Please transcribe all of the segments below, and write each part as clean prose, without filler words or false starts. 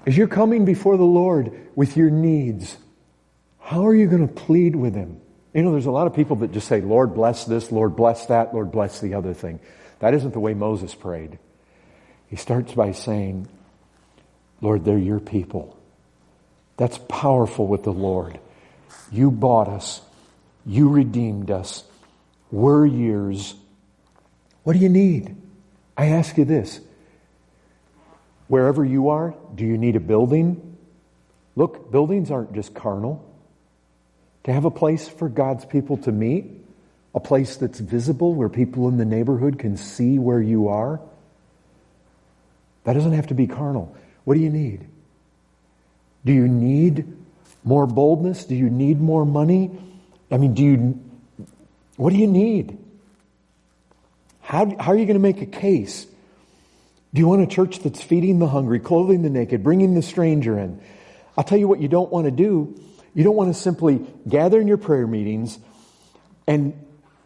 As you're coming before the Lord with your needs, how are you going to plead with Him? You know, there's a lot of people that just say, Lord, bless this, Lord, bless that, Lord, bless the other thing. That isn't the way Moses prayed. He starts by saying, Lord, they're your people. That's powerful with the Lord. You bought us. You redeemed us. We're yours. What do you need? I ask you this. Wherever you are, do you need a building? Look, buildings aren't just carnal. To have a place for God's people to meet, a place that's visible where people in the neighborhood can see where you are, that doesn't have to be carnal. What do you need? Do you need more boldness? Do you need more money? I mean, what do you need? How are you going to make a case? Do you want a church that's feeding the hungry, clothing the naked, bringing the stranger in? I'll tell you what you don't want to do. You don't want to simply gather in your prayer meetings and,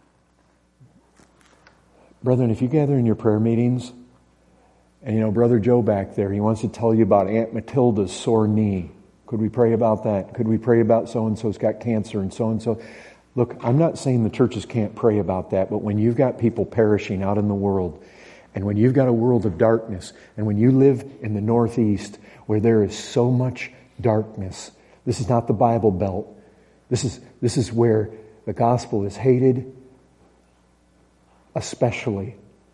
brethren, if you gather in your prayer meetings and, you know, Brother Joe back there, he wants to tell you about Aunt Matilda's sore knee. Could we pray about that? Could we pray about so-and-so's got cancer and so-and-so? Look, I'm not saying the churches can't pray about that, but when you've got people perishing out in the world, and when you've got a world of darkness, and when you live in the Northeast where there is so much darkness, this is not the Bible Belt. This is where the gospel is hated, especially.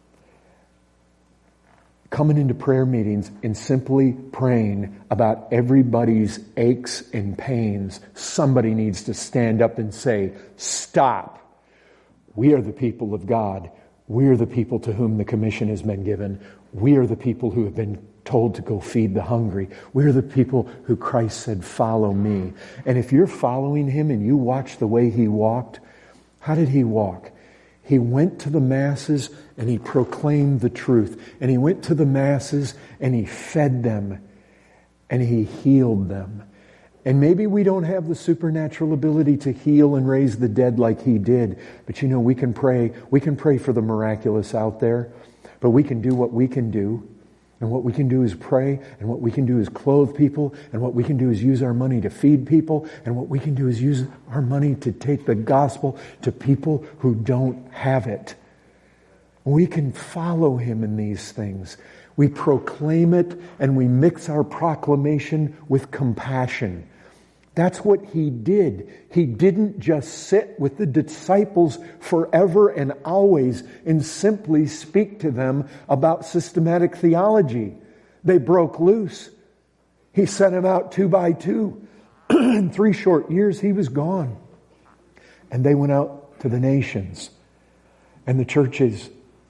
Coming into prayer meetings and simply praying about everybody's aches and pains, somebody needs to stand up and say, stop. We are the people of God. We are the people to whom the commission has been given. We are the people who have been told to go feed the hungry. We're the people who Christ said, follow me. And if you're following Him and you watch the way He walked, how did He walk? He went to the masses and He proclaimed the truth. And He went to the masses and He fed them and He healed them. And maybe we don't have the supernatural ability to heal and raise the dead like He did. But you know, we can pray for the miraculous out there. But we can do what we can do. And what we can do is pray, and what we can do is clothe people, and what we can do is use our money to feed people, and what we can do is use our money to take the gospel to people who don't have it. We can follow Him in these things. We proclaim it, and we mix our proclamation with compassion. That's what He did. He didn't just sit with the disciples forever and always and simply speak to them about systematic theology. They broke loose. He sent them out 2 by 2. In 3 short years, He was gone. And they went out to the nations. And the churches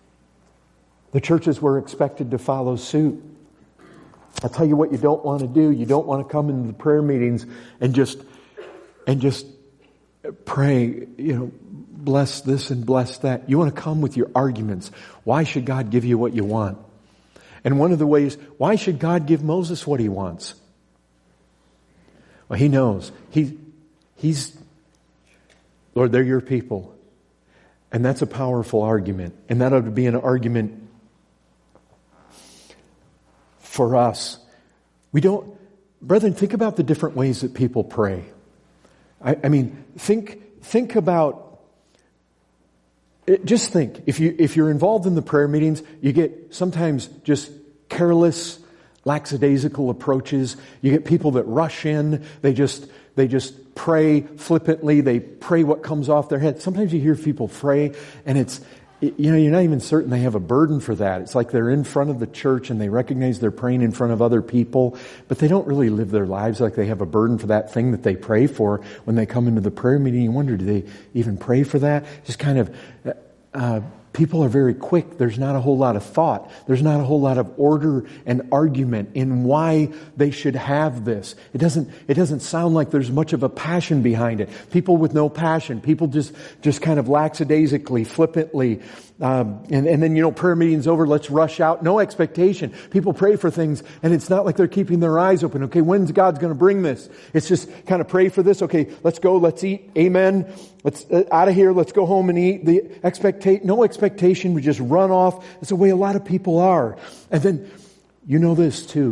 were expected to follow suit. I'll tell you what you don't want to do. You don't want to come into the prayer meetings and just pray, bless this and bless that. You want to come with your arguments. Why should God give you what you want? And one of the ways, why should God give Moses what he wants? Well, He knows. He's, Lord, they're your people. And that's a powerful argument. And that ought to be an argument for us. Brethren, think about the different ways that people pray. I mean, think about, just think, if you're involved in the prayer meetings, you get sometimes just careless, lackadaisical approaches. You get people that rush in, they just pray flippantly, they pray what comes off their head. Sometimes you hear people pray and it's, you're not even certain they have a burden for that. It's like they're in front of the church and they recognize they're praying in front of other people, but they don't really live their lives like they have a burden for that thing that they pray for when they come into the prayer meeting. You wonder, do they even pray for that? Just kind of, people are very quick. There's not a whole lot of thought. There's not a whole lot of order and argument in why they should have this. It doesn't sound like there's much of a passion behind it. People with no passion. People just kind of lackadaisically, flippantly. And then, prayer meeting's over. Let's rush out. No expectation. People pray for things and it's not like they're keeping their eyes open. Okay, when's God's going to bring this? It's just kind of pray for this. Okay, let's go. Let's eat. Amen. Let's out of here. Let's go home and eat. No expectation. We just run off. That's the way a lot of people are. And then, this too.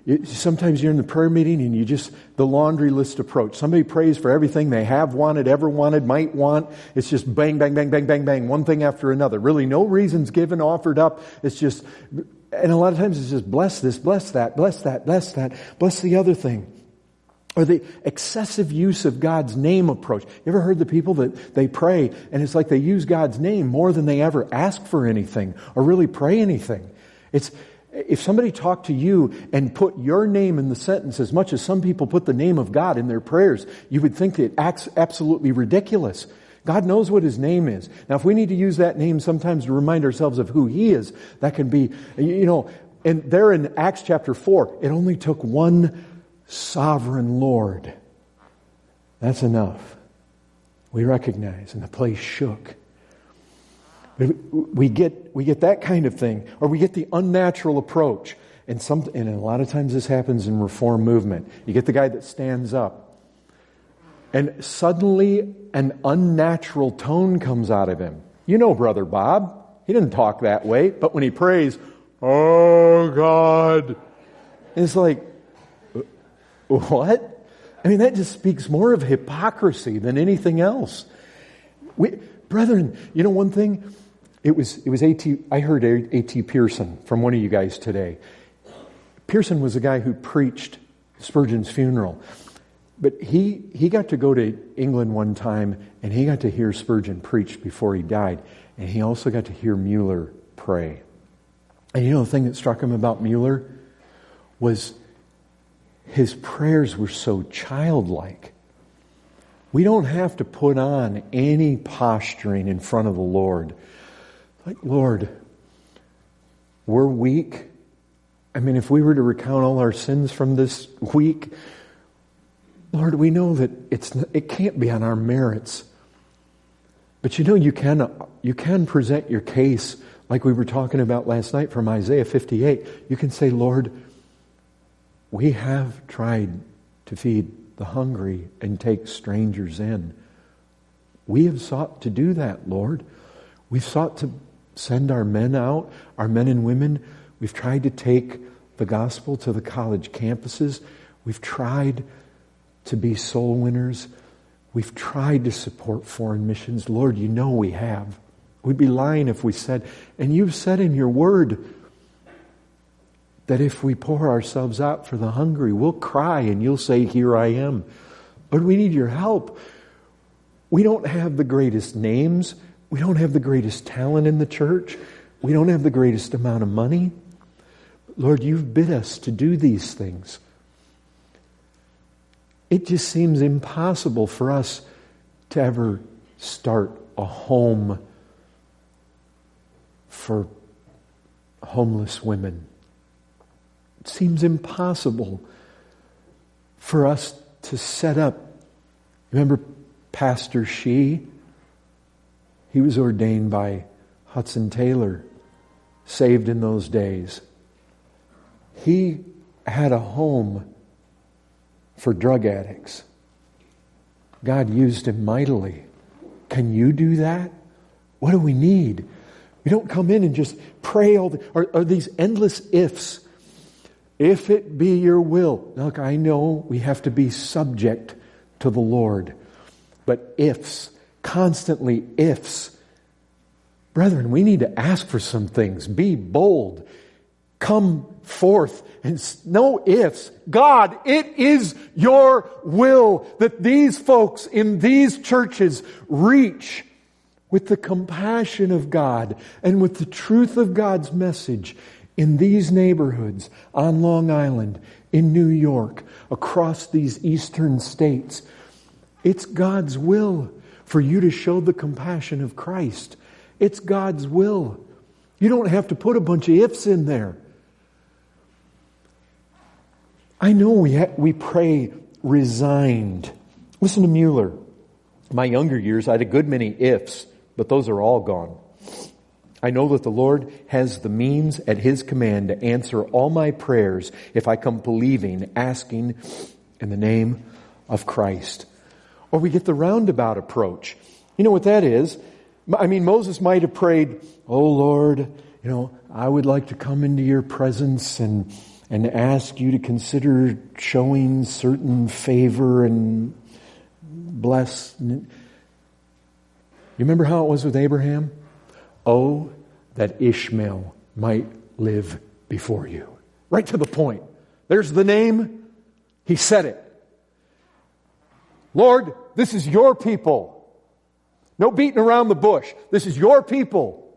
Sometimes you're in the prayer meeting and the laundry list approach. Somebody prays for everything they have wanted, ever wanted, might want. It's just bang, bang, bang, bang, bang, bang, one thing after another. Really no reasons given, offered up. It's just, and a lot of times it's just bless this, bless that, bless that, bless that, bless the other thing. Or the excessive use of God's name approach. You ever heard the people that they pray and it's like they use God's name more than they ever ask for anything or really pray anything? If somebody talked to you and put your name in the sentence as much as some people put the name of God in their prayers, you would think it acts absolutely ridiculous. God knows what His name is. Now, if we need to use that name sometimes to remind ourselves of who He is, that can be, and there in Acts chapter 4, it only took one sovereign Lord. That's enough. We recognize, and the place shook. We get that kind of thing, or we get the unnatural approach, and a lot of times this happens in Reform movement. You get the guy that stands up, and suddenly an unnatural tone comes out of him. You know, Brother Bob, he didn't talk that way, but when he prays, "Oh God," it's like, what? I mean, that just speaks more of hypocrisy than anything else. Brethren, you know one thing? It was A.T. I heard A.T. Pierson from one of you guys today. Pierson was a guy who preached Spurgeon's funeral. But he got to go to England one time and he got to hear Spurgeon preach before he died. And he also got to hear Mueller pray. And you know the thing that struck him about Mueller was his prayers were so childlike. We don't have to put on any posturing in front of the Lord. Like, Lord, we're weak. I mean, if we were to recount all our sins from this week, Lord, we know that it can't be on our merits. But you can present your case like we were talking about last night from Isaiah 58. You can say, Lord, we have tried to feed the hungry and take strangers in. We have sought to do that, Lord. We've sought to send our men out, our men and women. We've tried to take the gospel to the college campuses. We've tried to be soul winners. We've tried to support foreign missions. Lord, you know we have. We'd be lying if we said, and you've said in your word that if we pour ourselves out for the hungry, we'll cry and you'll say, here I am. Lord, we need your help. We don't have the greatest names. We don't have the greatest talent in the church. We don't have the greatest amount of money. Lord, you've bid us to do these things. It just seems impossible for us to ever start a home for homeless women. It seems impossible for us to set up. Remember Pastor Shee? He was ordained by Hudson Taylor, saved in those days. He had a home for drug addicts. God used him mightily. Can you do that? What do we need? We don't come in and just pray or these endless ifs. If it be your will. Look, I know we have to be subject to the Lord. But ifs, constantly ifs. Brethren, we need to ask for some things. Be bold. Come forth and no ifs. God, it is your will that these folks in these churches reach with the compassion of God and with the truth of God's message in these neighborhoods, on Long Island, in New York, across these eastern states. It's God's will for you to show the compassion of Christ. It's God's will. You don't have to put a bunch of ifs in there. I know we pray resigned. Listen to Mueller. My younger years, I had a good many ifs, but those are all gone. I know that the Lord has the means at His command to answer all my prayers if I come believing, asking in the name of Christ. Or we get the roundabout approach. You know what that is? I mean, Moses might have prayed, oh Lord, I would like to come into your presence and and ask you to consider showing certain favor and bless. You remember how it was with Abraham? Oh, that Ishmael might live before you. Right to the point. There's the name. He said it. Lord, this is your people. No beating around the bush. This is your people.